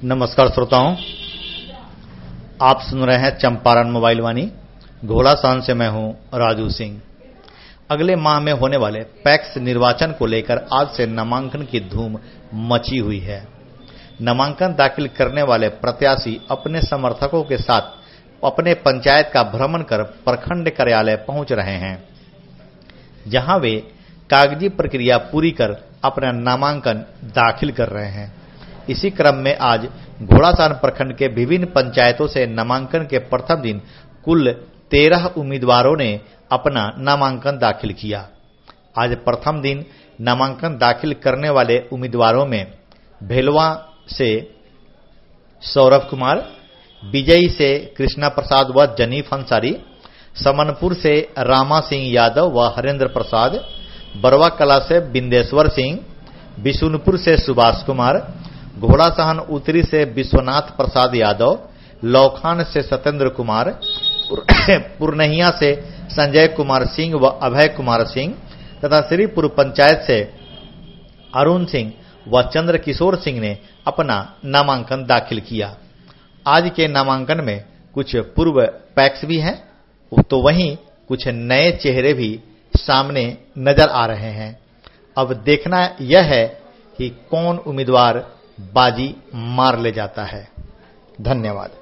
नमस्कार श्रोताओं, आप सुन रहे हैं चंपारण मोबाइल वाणी। घोड़ासान से मैं हूं राजू सिंह। अगले माह में होने वाले पैक्स निर्वाचन को लेकर आज से नामांकन की धूम मची हुई है। नामांकन दाखिल करने वाले प्रत्याशी अपने समर्थकों के साथ अपने पंचायत का भ्रमण कर प्रखंड कार्यालय पहुंच रहे हैं, जहां वे कागजी प्रक्रिया पूरी कर अपना नामांकन दाखिल कर रहे हैं। इसी क्रम में आज घोड़ासान प्रखंड के विभिन्न पंचायतों से नामांकन के प्रथम दिन कुल 13 उम्मीदवारों ने अपना नामांकन दाखिल किया। आज प्रथम दिन नामांकन दाखिल करने वाले उम्मीदवारों में भेलवा से सौरभ कुमार, विजयी से कृष्णा प्रसाद व जनीफ अंसारी, समनपुर से रामा सिंह यादव व हरेंद्र प्रसाद, बरवा कला से बिंदेश्वर सिंह, बिशुनपुर से सुभाष कुमार, घोड़ासान उत्तरी से विश्वनाथ प्रसाद यादव, लौखान से सत्येंद्र कुमार, पुरनहिया से संजय कुमार सिंह व अभय कुमार सिंह तथा श्रीपुर पंचायत से अरुण सिंह व चंद्र किशोर सिंह ने अपना नामांकन दाखिल किया। आज के नामांकन में कुछ पूर्व पैक्स भी हैं, तो वहीं कुछ नए चेहरे भी सामने नजर आ रहे हैं। अब देखना यह है कि कौन उम्मीदवार बाजी मार ले जाता है। धन्यवाद।